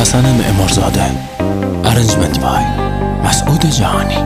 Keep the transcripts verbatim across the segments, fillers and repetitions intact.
حسن معمارزاده، ارنجمنت بای مسعود جهانی.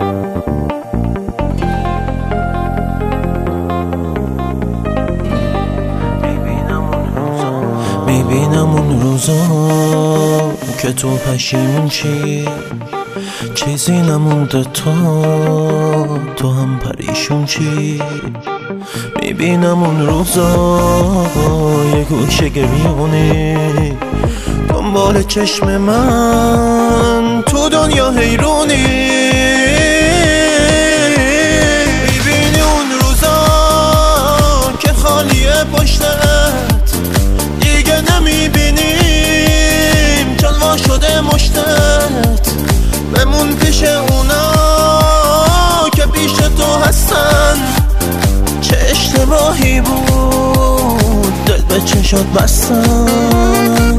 میبینم اون روزا که تو پشیمون چی، چیزی نمونده تا تو هم پریشون چی. میبینم اون روزا یه گوشه گریونی دنبال چشم من تو دنیا حیرونی. میبینی اون روزا که خالیه پشتت دیگه نمیبینیم چون وا شده مشتت. بمون پیش اونا که پیش تو هستن. چه اشتباهی بود دل به چشات بستن.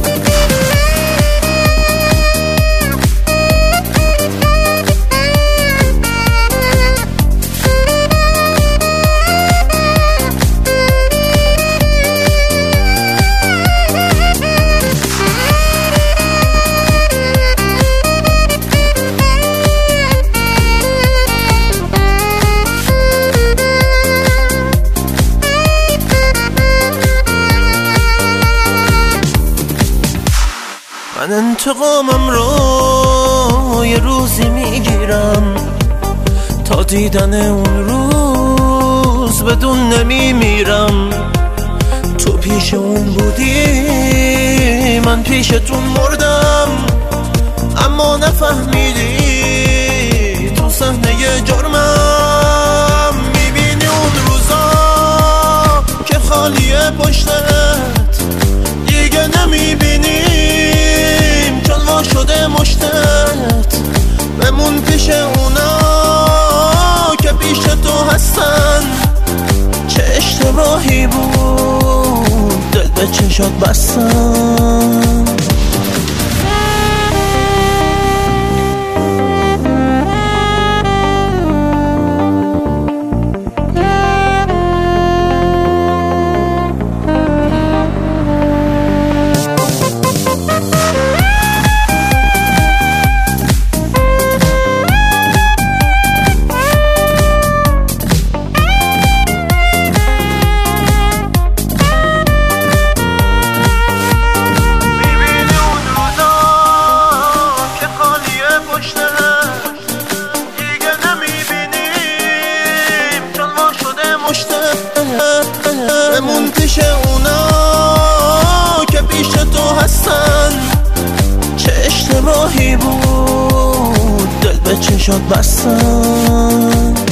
من انتقامم رو یه روزی میگیرم تا دیدن اون روز بدون نمیمیرم. تو پیش اون بودی من پیشتون مردم، اما نفهمیدی تو صحنه جرمم. میبینی اون روزا که خالیه پشتت دیگه نمیبینی چون وا شده مشتت. بمون پیش اونا که پیش تو هستن. چه اشتباهی بود دل به چشات بستن. بمون پیش اونا که پیش تو هستن. چه اشتباهی بود دل به چشات بستن.